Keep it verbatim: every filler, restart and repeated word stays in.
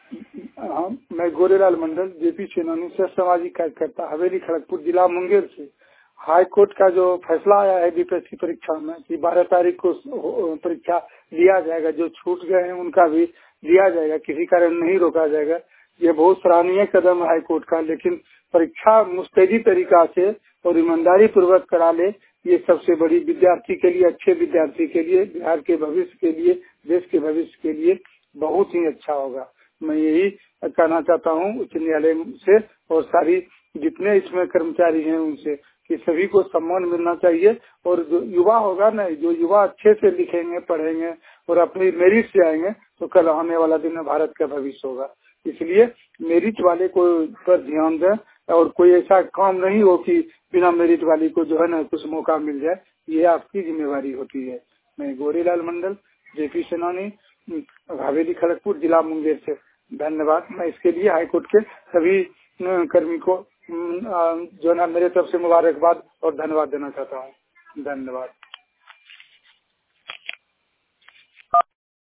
हम मैं गोरेलाल मंडल जेपी सेनानी से सामाजिक कार्यकर्ता हवेली खड़गपुर जिला मुंगेर से। हाई कोर्ट का जो फैसला आया है बीपीएससी परीक्षा में कि बारह तारीख को परीक्षा लिया जाएगा, जो छूट गए हैं उनका भी लिया जाएगा, किसी कारण नहीं रोका जाएगा। ये बहुत सराहनीय कदम है हाई कोर्ट का। लेकिन परीक्षा मुस्तैदी तरीका से और ईमानदारी पूर्वक करा ले, ये सबसे बड़ी विद्यार्थी के लिए, अच्छे विद्यार्थी के लिए, बिहार के भविष्य के लिए, देश के भविष्य के लिए बहुत ही अच्छा होगा। मैं यही कहना चाहता हूँ उच्च न्यायालय से और सारी जितने इसमें कर्मचारी हैं उनसे कि सभी को सम्मान मिलना चाहिए। और जो युवा होगा ना, जो युवा अच्छे से लिखेंगे, पढ़ेंगे और अपनी मेरिट से आएंगे तो कल आने वाला दिन में भारत का भविष्य होगा। इसलिए मेरिट वाले को पर ध्यान दें और कोई ऐसा काम नहीं हो कि बिना मेरिट वाले को जो है ना कुछ मौका मिल जाए, ये आपकी जिम्मेवारी होती है। मैं गोरीलाल मंडल जेपी सेनानी हवेली खड़गपुर जिला मुंगेर से धन्यवाद। मैं इसके लिए हाईकोर्ट के सभी कर्मी को जो ना मेरे तरफ से मुबारकबाद और धन्यवाद देना चाहता हूँ। धन्यवाद।